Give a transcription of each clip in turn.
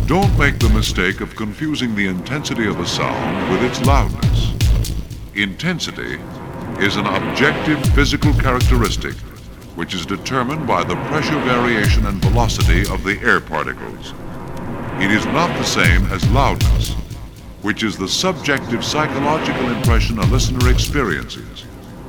Don't make the mistake of confusing the intensity of a sound with its loudness. Intensity is an objective physical characteristic which is determined by the pressure variation and velocity of the air particles. It is not the same as loudness, which is the subjective psychological impression a listener experiences.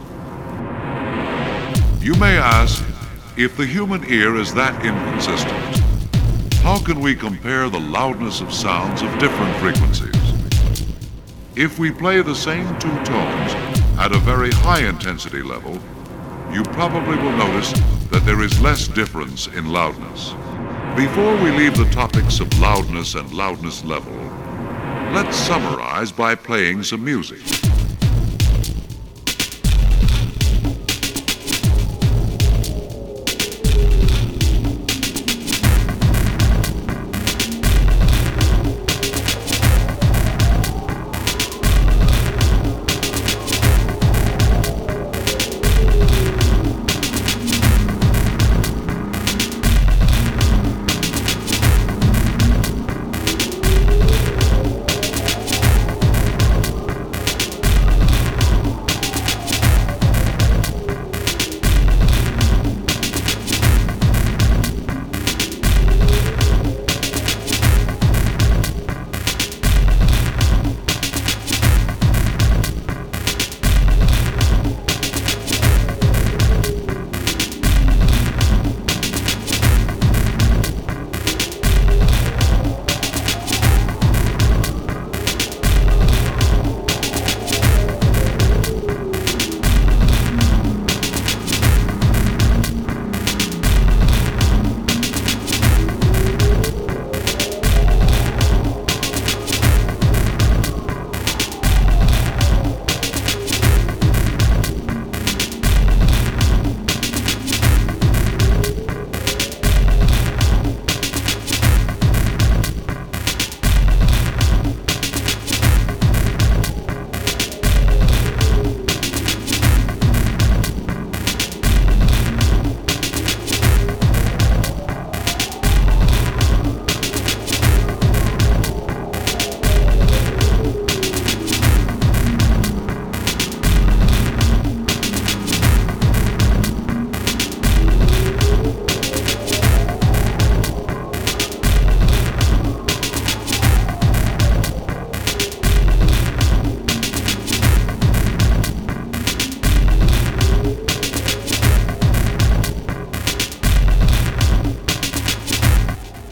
You may ask, if the human ear is that inconsistent, how can we compare the loudness of sounds of different frequencies? If we play the same two tones at a very high intensity level, you probably will notice that there is less difference in loudness. Before we leave the topics of loudness and loudness level, let's summarize by playing some music.